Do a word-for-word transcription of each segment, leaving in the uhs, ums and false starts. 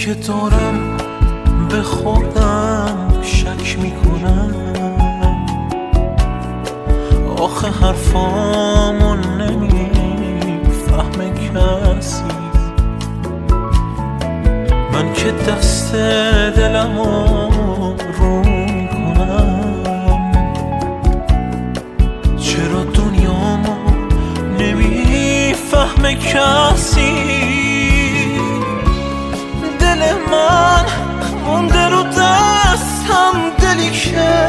دیگه دارم به خودم شک میکنم، آخه حرفامو نمیفهمه کسی. من که دست دلمو رو میکنم، چرا دنیامو نمیفهمه کسی. دل من مونده رو دستم، دلی که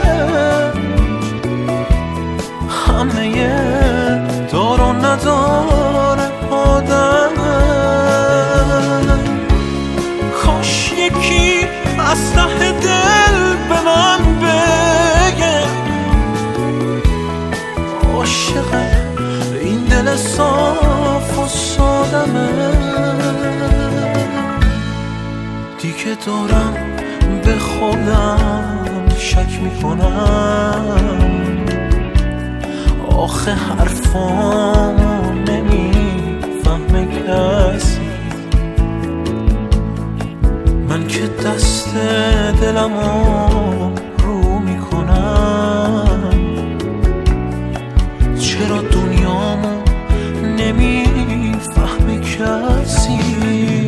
همه دار و ندار آدم. کاش یکی از ته دل به من بگه عاشق این دل صاف و سادمه. دیگه دارم به خودم شک میکنم، آخه حرفامو نمیفهمه کسی. من که دست دلمو رو میکنم، چرا دنیامو نمیفهمه کسی.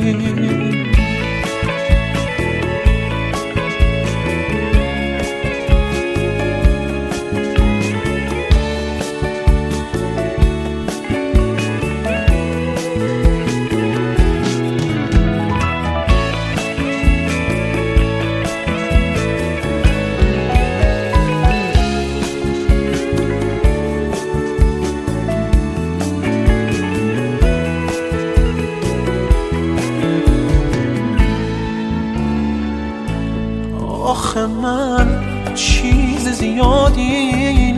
آخه من چیز زیادی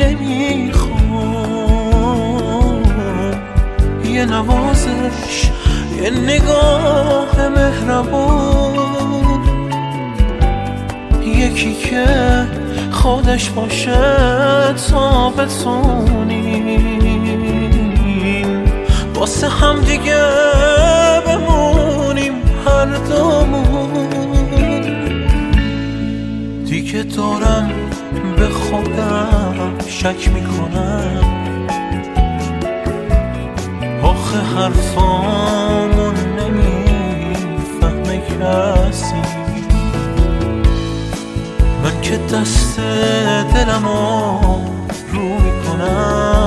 نمیخوام، یه نوازش، یه نگاه مهربون، یکی که خودش باشه تا بتونیم واسه هم دیگه بمونیم هر دومون. دیگه دارم به خودم شک میکنم، آخه حرفامو نمیفهمه کسی. من که دست دلمو رو میکنم،